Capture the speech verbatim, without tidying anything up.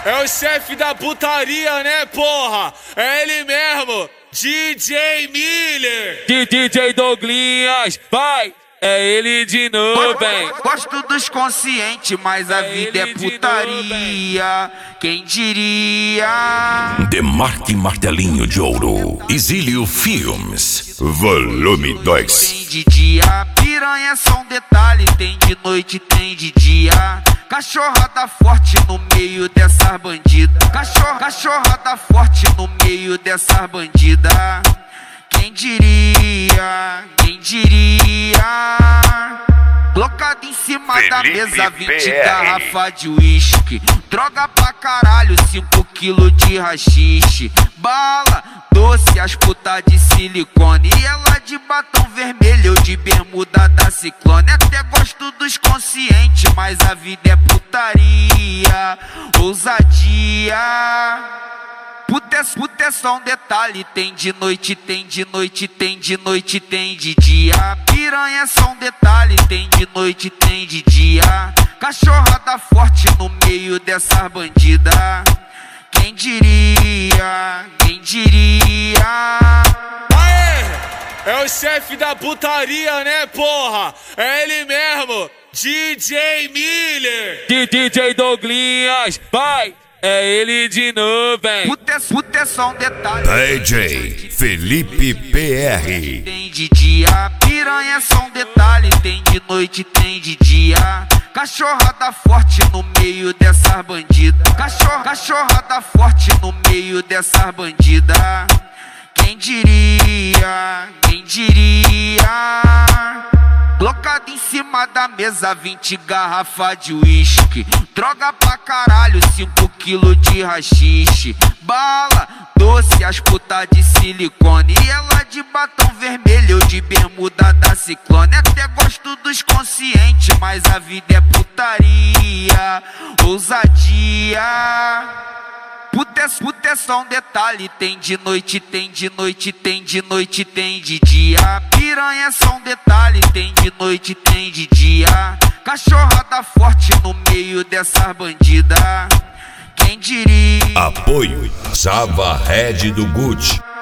é o chefe da putaria, né, porra? É ele mesmo, D J Miller. D J Douglinhas, vai! É ele de novo, hein? Gosto dos conscientes, mas a É vida é ele de putaria. Quem diria? Demarque Martelinho de Ouro. Exílio Filmes. Volume dois. Tem de dia, piranha é só um detalhe. Tem de noite, tem de dia. Cachorrada forte no meio dessas bandidas. Cachorro, cachorrada forte no meio dessas bandidas. Quem diria? Quem diria? Colocado em cima Felipe da mesa, vinte P R. garrafa de uísque. Droga pra caralho, cinco quilos de rachixe. Bala, doce, as putas de silicone. E ela de batom vermelho, eu de bermuda da Ciclone. Até gosto dos conscientes, mas a vida é putaria. Ousadia. Puta, puta é só um detalhe, tem de noite, tem de noite, tem de noite, tem de dia. Piranha é só um detalhe, tem de noite, tem de dia. Cachorrada forte no meio dessas bandidas. Quem diria? Quem diria? Aê, é o chefe da putaria, né, porra? É ele mesmo, D J Miller. D J Douglinhas, vai! É ele de novo, hein? Puta, puta é só um detalhe. D J Felipe P R. Tem de dia, piranha é só um detalhe. Tem de noite, tem de dia. Cachorrada forte no meio dessas bandidas. Cachorro, cachorrada forte no meio dessas bandidas. Quem diria? Quem diria? Colocado em cima da mesa, vinte garrafa de uísque. Droga pra caralho, cinco quilos de rachixe. Bala, doce, as putas de silicone. E ela de batom vermelho, eu de bermuda da Ciclone. Até gosto dos conscientes, mas a vida é putaria. Ousadia. Puta é, puta é só um detalhe, tem de noite, tem de noite, tem de noite, tem de dia. Piranha é só um detalhe, tem de noite, tem de dia. Cachorrada forte no meio dessas bandidas. Quem diria? Apoio Java Red do Gucci.